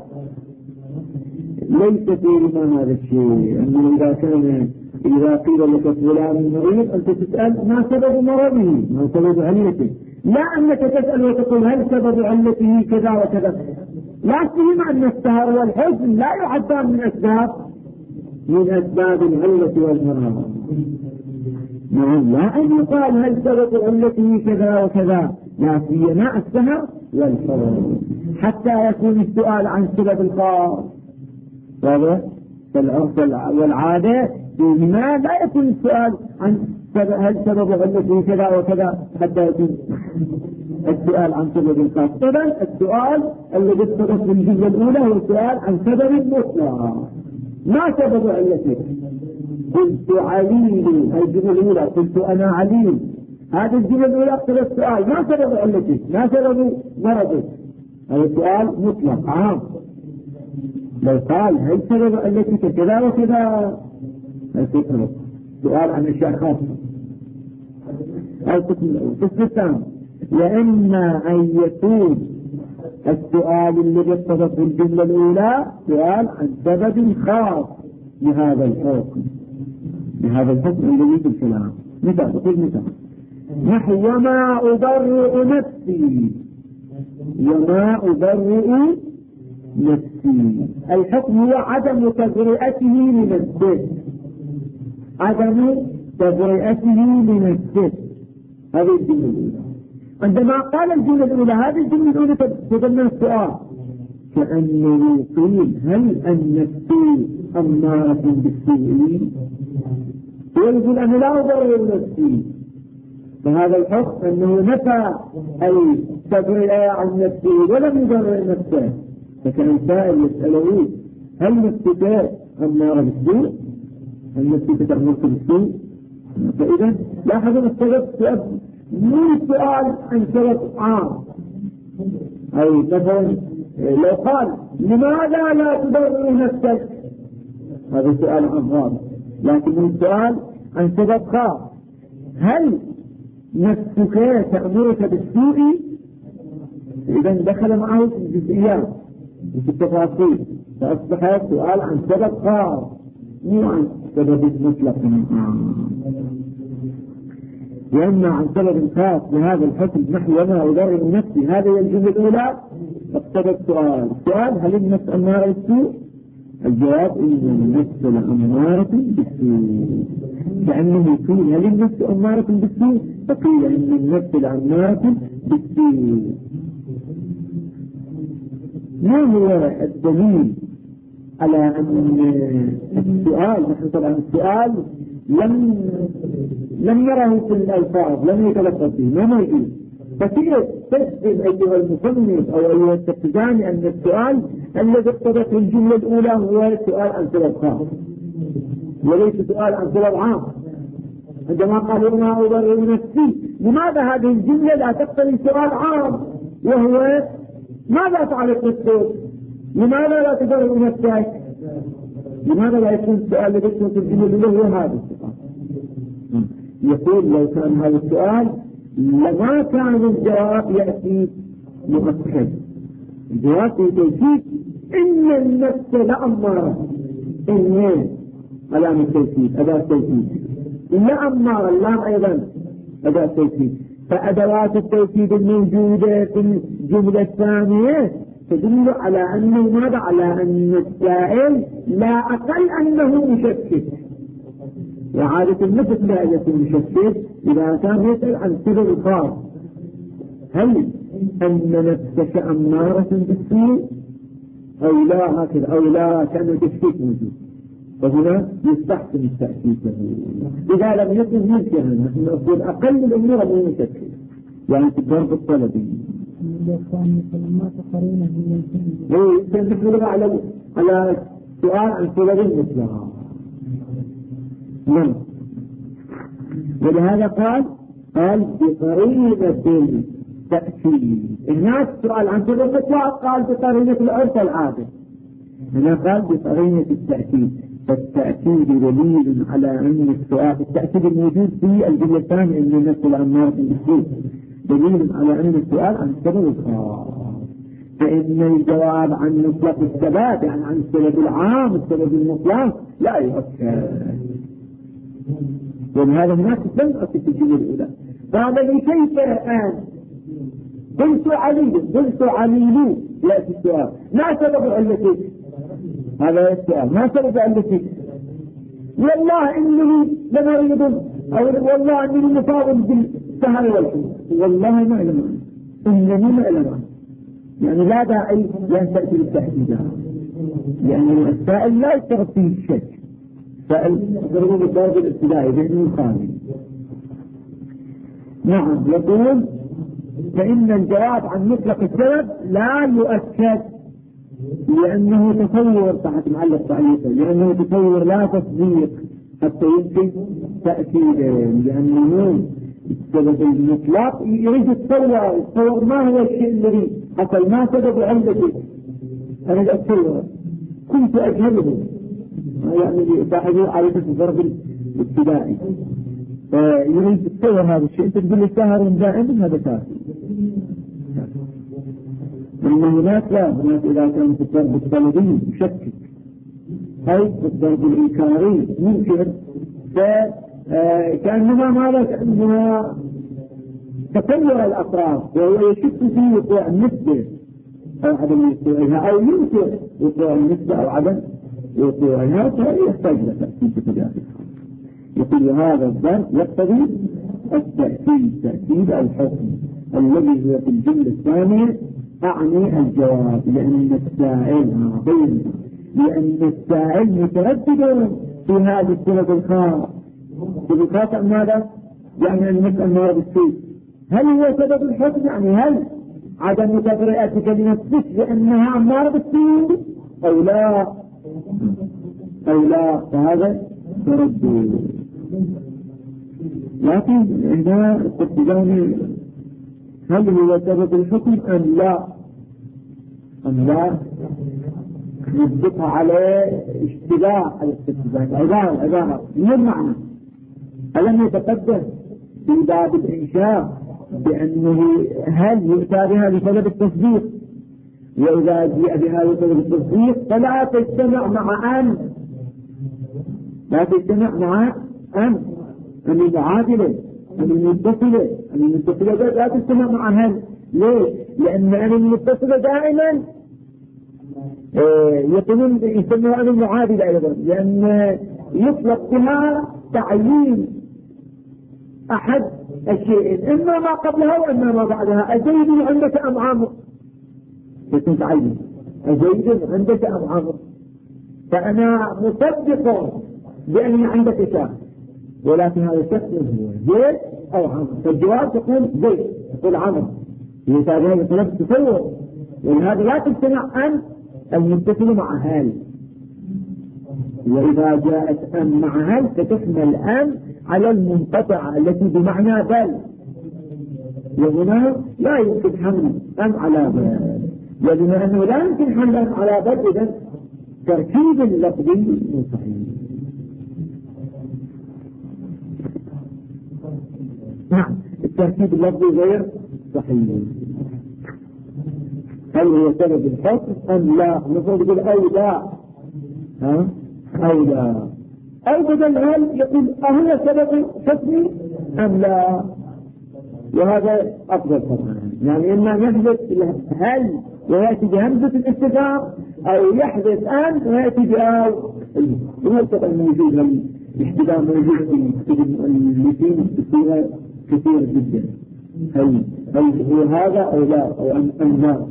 ليس فيهما هذا الشيء. أنه إذا كان إذا قيل لك فلان مريض أنت تسأل ما سبب مرضه ما سبب علته، لا أنك تسأل وتقول هل سبب علته كذا وكذا. لا سيما أن السهر والحزن لا يعدان من أسباب من أسباب العلة والمرض. نعم لا أن يقال هل سبب علته كذا وكذا، لا سيما السهر والحزن حتى يكون السؤال عن سبب الخاص. هذا العرف والعادة فيهما لا يكون السؤال عن هل سبب علته كذا وكذا حتى يكون السؤال عن سبب الخاص. إذن السؤال الذي اتضح في الجملة الأولى هو السؤال عن سبب مطلق ما سبب علته. قلت عليم الجملة الأولى قلت أنا عليم هذه الجملة الأولى اقتضى السؤال ما سبب علته ما سبب مرضه. هذا السؤال مطلق عام. لو قال هل سبب علتك كذا وكذا الفكرة سؤال عن أشياء خاصة. القسم الثاني لإما أن يكون السؤال الذي اتضح في الجملة الأولى سؤال عن سبب خاص لهذا الحكم لهذا الحكم الذي في الكلام. مثال أقول مثال نحو وما أبرئ نفسي وما أبرئ نفسي. الحكم هو عدم تبرئته لنفسه عدم تبرئته لنفسه. هذه الجملة الأولى. عندما قال الجملة الأولى هذه الجملة الأولى تضمن السؤال كأنه قيل هل النفس أمارة بالسوء؟ ويقول أنا لا أبرئ نفسي. فهذا الحكم أنه نفى التبرئة عن نفسه ولم يبرئ نفسه. فكان السائل يسأله هل نفسك أمارة بالسوء؟ هل نفسك تأمرك بالسوء؟ فإذا لاحظوا السبب مو السؤال عن سبب عام. أي مثلا لو قال لماذا لا تبرئ نفسك هذا سؤال عن غاب، لكن السؤال عن سبب خاص هل نفسك تأمرك بالسوء؟ إذا دخل معه في الجزئيات وفي التفاصيل فأصبح سؤال عن سبب خاص مو عن سبب مطلق. وأما عن سبب خاص لهذا الحكم نحو وما أبرئ نفسي هذا الجزء الأولى اقتضى السؤال. السؤال هل النفس أمارة بالسوء؟ الجواب إن النفس لأمارة بالسوء. كأنه يقول هل النفس أمارة بالسوء؟ فقيل إن النفس لأمارة بالسوء. ما هو الدليل على أن السؤال نحن طبعا السؤال لم لم نره في الألفاظ لم يتلفظ فيه ما موجود. فكيف تجزم أيها المصنف أو أيها التقداني أن السؤال الذي اقتضته الجملة الأولى هو سؤال عن سبب خاص وليس سؤال عن سبب عام؟ عندما قال وما أبرئ نفسي، لماذا هذه الجملة لا تقتضي سؤال عام وهو ماذا فعلت نفسك؟ لماذا لا تبرئ نفسك؟ لماذا لا يكون السؤال الذي يكون في الجملة الأولى هو هذا السؤال؟ يقول لو كان هذا السؤال لما كان الجواب يأتي مؤكد. الجواب في توكيد إن النفس لأمارة، إن علامة التوكيد أداة التوكيد، لأمارة اللام أيضا أداة التوكيد. فأدوات التوكيد الموجودة في الجملة الثانية تدل على أنه ماذا؟ على أن السائل لا أقل أنه مشكك. وعادة المثل لا يكون مشكك إذا كان يسأل عن سبب خاص، هل أن نفسك أمارة بالسوء أو لا، هكذا أو لا، كان تشكيك موجود، فهنا يستحسن التأكيد له. إذا لم يكن ممكنا نحن نقول أقل الأمور من مشكك، يعني في الضرب الطلبي ايه تنحل على على سؤال عن سبب مثلها. نعم، ولهذا قال قال بقرينة التأكيد. هناك سؤال عن سبب مثلها قال بقرينة العرف العادة، هنا قال بقرينة التأكيد. فالتأكيد دليل على أن السؤال، التأكيد الموجود في الجملة الثانية أن النفس الأمارة بالسوء دليل على أن السؤال عن السبب الخاص. فإن الجواب عن مطلق السبب يعني عن السبب العام السبب المطلق لا يؤكد. ولهذا هناك لم يؤكد في الجملة الأولى. قال لي كيف الآن قلت علي قلت علي يأتي السؤال ما سبب علتك؟ هذا السؤال ما سبب علتك؟ والله إنني لمريض أو والله إنني مصاب بالسهر والحمى، والله ما علم إنني ما علم، يعني لا داعي لأن تأتي بالتحديد، يعني السائل لا يشترط فيه الشك. سائل ضروري بالضرب الابتدائي ذهنه الخامس. نعم، يقول فإن الجواب عن مطلق السبب لا يؤكد لأنه تصور تحت معلق تعليقه، لأنه تصور لا تصديق حتى يمكن تأكيده، لأنه السبب المطلق يريد يتصور يتصور ما هو الشيء الذي حصل، ما سبب علته. أنا أتصور كنت أجهله، يعني صاحبه عارفة الضرب الابتدائي، يريد يتصور هذا الشيء. أنت تقول لي سهر دائما، هذا كافي. أما هناك لا، هناك إذا كان في الضرب الطلبي يشكك، أي في الضرب الإنكاري ممكن، فكأنما ماذا كأنما تطور الأطراف وهو يشك في وقوع النسبة أو عدم وقوعها، أو يمكن وقوع النسبة أو عدم وقوعها، فيحتاج إلى تأكيد بذلك. يقول هذا الضرب يقتضي التأكيد، تأكيد الحكم الذي هو في الجملة الثانية أعني الجواب، لأن السائل بين لأن السائل متردد في هذا السبب الخاص. السبب الخاص ماذا؟ يعني أن نسأل ما بالسوء، هل هو سبب الحكم؟ يعني هل عدم تبرئتك لنفسك لأنها أمارة بالسوء أو لا أو لا، فهذا تردد. لكن هنا التقديراني هل هو سبب الحكم أم لا؟ أم لا نثبتها على اشتباه الاستقدام. عبارة عبارة من المعنى ألم يتقدم في باب الإنشاء بأنه هل يؤتى بها لسبب التصديق، وإذا جاء بها لسبب التصديق فلا تجتمع مع أن لا تجتمع مع أن أن المعادلة أن المتصلة أن المتصلة لا تجتمع مع هل. ليه؟ لأن أن المتصلة دائما يقولون يسمونها أن المعادلة أيضا، لأن يطلق بها تعيين أحد الشيئين، إما ما قبلها وإما ما بعدها. أزيد عندك أم عمرو؟ يكون تعيين أزيد عندك أم عمرو، فأنا مصدق بأن عندك شخص، ولكن هذا الشخص هو زيد أو عمرو، فالجواب تقول زيد. طول عمر هذا نفس تصور، ولهذا لا تجتمع أن المتصل مع هل، وإذا جاءت أن مع هل فتحمل أن على المنقطعة التي بمعنى بل، وهنا لا يمكن حمل أن على بل، وبما أنه لا يمكن حمل أن على بل إذن تركيب اللفظي صحيح. نعم التركيب اللفظي غير صحيح. هل هو سبب الحكم أم لا؟ نقول يقول أو لا، ها أو لا، أو بدل هل يقول أهو سبب حكمي أم لا، وهذا أفضل طبعا. يعني إما يحدث هل ويأتي بهمزة الاستفهام، أو يحدث أن ويأتي بأو. وهذا الموجود الاحتمال موجود في المؤلفين بصيغة كثيرة جدا. هل هل هو هذا أو لا أو أم أم لا.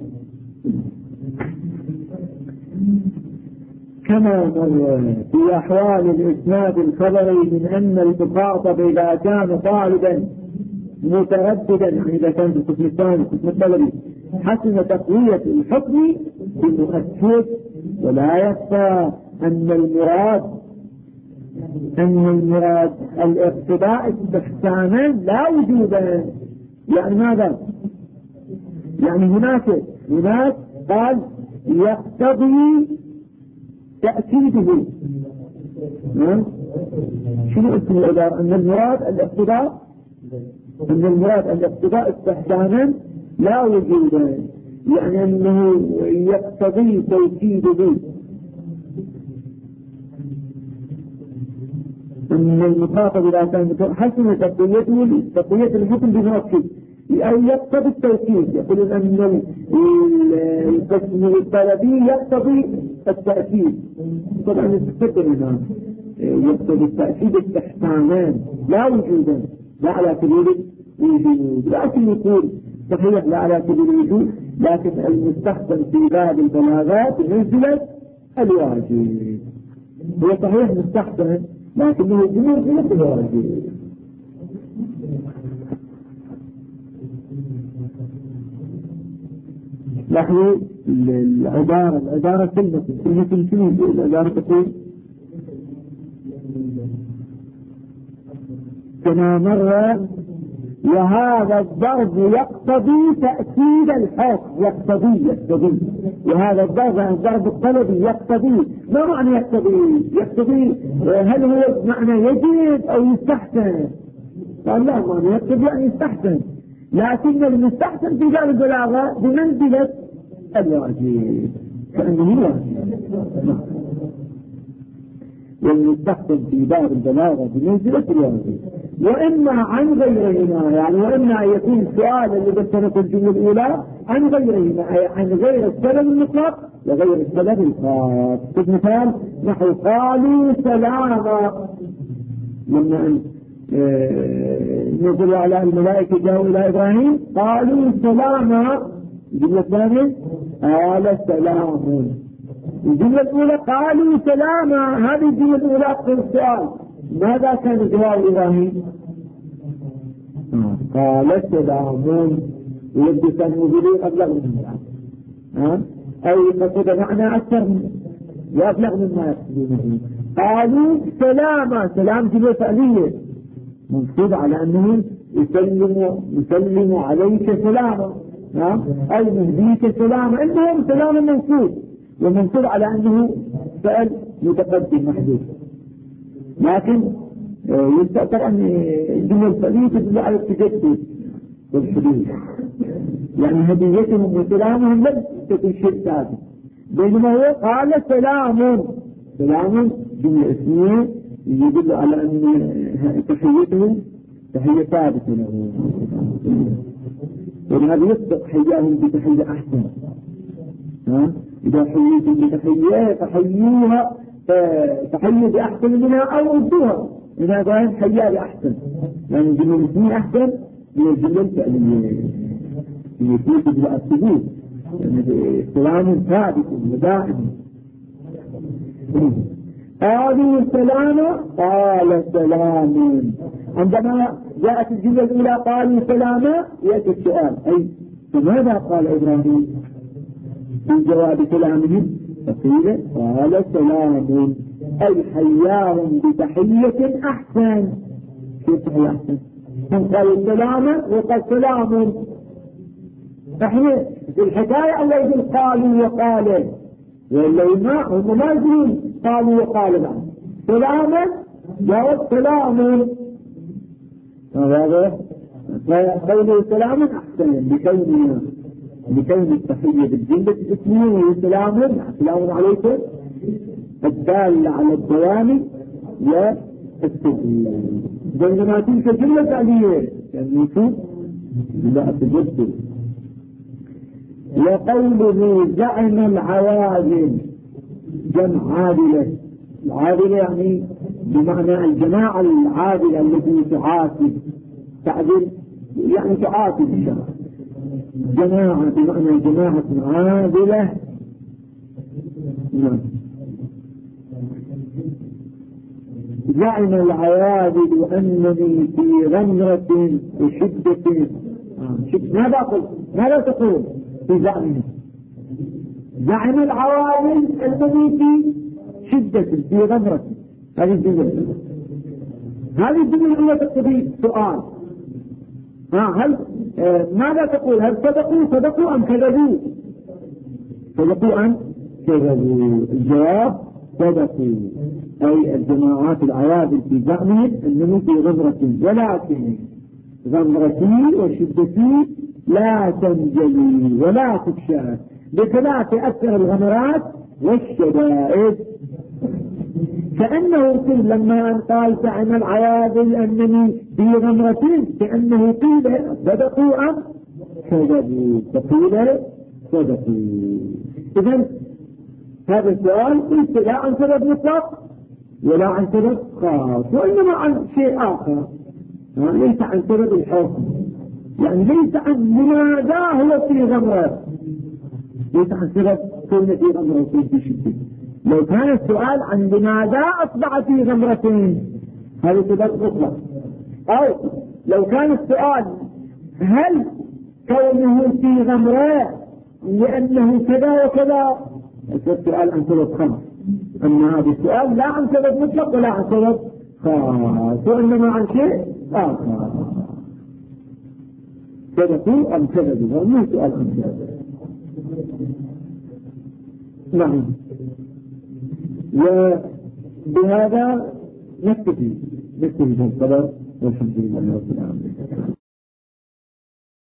كما مر في أحوال الإسناد الخبري من أن المخاطب إذا كان طالبا مترددا، يعني إذا كان في القسم الثاني القسم الطلبي حسن تقوية الحكم بمؤكد، ولا يخفى أن المراد أن المراد الاقتضاء استحسانا لا وجودا. يعني ماذا؟ يعني هناك هناك قال يقتضي تأكيده. شنو اسم العبارة؟ أن المراد الاقتضاء أن المراد الاقتضاء استحسانا لا وجودا، يعني أنه يقتضي توكيده، أن المخاطب إذا كان حسن تقويته تقوية الحكم بمؤكد أو يقتضي التوكيد. يقولون أن القسم الطلبي يقتضي التأكيد، طبعا يتفكر هنا يقتضي التأكيد استحسانا لا وجودا، لا على سبيل الوجود، لكن يقول صحيح لا على سبيل الوجود، لكن المستخدم في باب البلاغات منزلة الواجب. هو صحيح مستخدم لكنه منزلة الواجب. نحو العبارة العبارة كلمة كلمة كلمة العبارة تقول كما مر وهذا الضرب يقتضي تأكيد الحكم. يقتضي يقتضي وهذا الضرب الضرب الطلبي يقتضي. ما معنى يقتضي؟ يقتضي هل هو معنى يجب أو يستحسن؟ قال لا، معنى يقتضي يعني يستحسن، لكن المستحسن في باب البلاغة بمنزلة الواجب، كأنه واجب. والمستحسن في باب البلاغة بمنزلة الواجب، وإما عن غيرهما، يعني وإما أن يكون السؤال الذي ذكرت الجملة الأولى عن غيرهما، أي عن غير السبب المطلق وغير السبب الخاص. مثال نحو قالوا سلاما، لما نزل على الملائكة جاءوا إلى إبراهيم قالوا سلاما. الجملة الثانية قال سلام. الجملة الأولى قالوا سلاما، هذه الجملة الأولى في السؤال ماذا كان جواب إبراهيم؟ قال سلام، ويبدو كان موجودين أبلغ منه، أو يقصد معنى أكثر وأبلغ مما يقصدونه. قالوا سلاما، سلام جملة فعلية منصوب على أنه يسلم يسلم عليك سلاما، أي يهديك سلاما، المهم سلاما منصوب ومنصوب على أنه فعل متقدم محدود. لكن يستأثر أن الجملة الفعلية تدل على التجدد والحدود، يعني هديتهم وسلامهم لم تكن شيء ثابت، بينما هو قال سلام. سلام جملة اسمية يدل على أن تحيته تحية ثابتة له، ولهذا يصدق حياهم بتحية أحسن. ها؟ إذا حييتم بتحية فحيوها تحيوا بأحسن منها أو ردوها، لهذا حيا بأحسن، يعني الجملة الاسمية أحسن من الجملة الفعلية. يثبت بالثبوت يعني سلام ثابت ودائم. قالوا سلاما قال سلام. عندما جاءت الجملة الأولى قالوا سلاما، يأتي السؤال أي فماذا قال إبراهيم في جواب كلامهم؟ فقيل قال سلام أي حياهم بتحية أحسن. كيف تحية أحسن؟ هم قالوا سلاما وقال سلام. احنا في الحكاية الله يقول قالوا وقالوا، ولا ما هم ما يقولون قالوا وقالوا بعد سلاما جاءت سلام. هذا قوله سلام أحسن بكون بكون التحية بالجملة الاسمية وهي سلام سلام عليكم الدالة على الدوام والسجود. بينما تلك الجملة فعلية يعني يكون لا تجد. وقوله زعم العوادل جمع عادلة. العادلة يعني بمعنى الجماعة العادلة التي تعاتب تعدل يعني تعاتب الشرع. جماعة بمعنى جماعة عادلة. نعم. زعم العوادل أنني في غمرة وشدة. ماذا قلت؟ ماذا تقول في زعمه؟ زعم العوادل أنني في شدة في غمرة. هذه الجملة هذه الجملة الأولى تقتضي سؤال. ها هل آه ماذا تقول؟ هل صدقوا صدقوا أم كذبوا؟ صدقوا أم كذبوا؟ الجواب صدقوا، أي الجماعات العوادل في زعمهم أنه في غمرة، ولكن غمرتي وشدتي لا تنجلي ولا تكشف بخلاف أكثر الغمرات والشدائد. كأنه قيل لما قال زعم العوادل أنني في غمرة كأنه قيل صدقوا أم كذبوا، فقيل صدقوا. إذن هذا السؤال قلت لا عن سبب مطلق ولا عن سبب خاص، وإنما عن شيء آخر ليس عن سبب الحكم، يعني ليس عن لماذا هو في غمرة، ليس عن سبب كونه في غمرة في شدة. لو كان السؤال عن لماذا أصبح في غمرتين هذا سبب مطلق، أو لو كان السؤال هل كونه في غمرة لأنه كذا وكذا السؤال عن سبب خاص. أما هذا السؤال لا عن سبب مطلق ولا عن سبب خاص، وإنما عن شيء آخر. صدقوا أم كذبوا؟ مو سؤال عن كذب. نعم. وبهذا نكتفي نكتفي بالصبر والحمد لله رب العالمين.